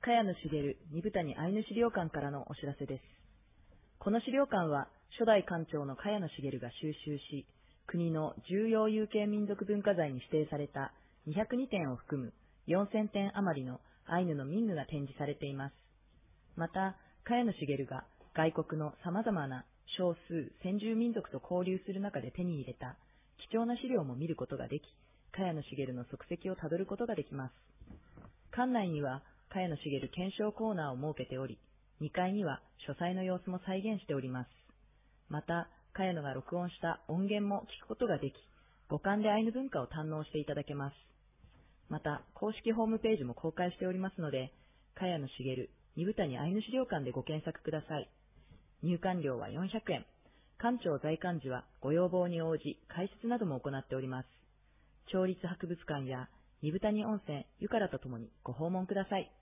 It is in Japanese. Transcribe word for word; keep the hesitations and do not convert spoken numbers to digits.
茅野茂二部谷アイヌ資料館からのお知らせです。この資料館は初代館長の茅野茂が収集し、国の重要有形民族文化財に指定されたにひゃくにてんを含むよんせんてん余りのアイヌの民具が展示されています。また、茅野茂が外国の様々な少数先住民族と交流する中で手に入れた貴重な資料も見ることができ、茅野茂の足跡をたどることができます。館内には茅野茂検証コーナーを設けており、にかいには書斎の様子も再現しております。また、茅野が録音した音源も聞くことができ、五感でアイヌ文化を堪能していただけます。また、公式ホームページも公開しておりますので、茅野茂二部谷アイヌ資料館でご検索ください。入館料はよんひゃくえん。館長在館時はご要望に応じ、解説なども行っております。町立博物館や二部谷温泉、湯からとともにご訪問ください。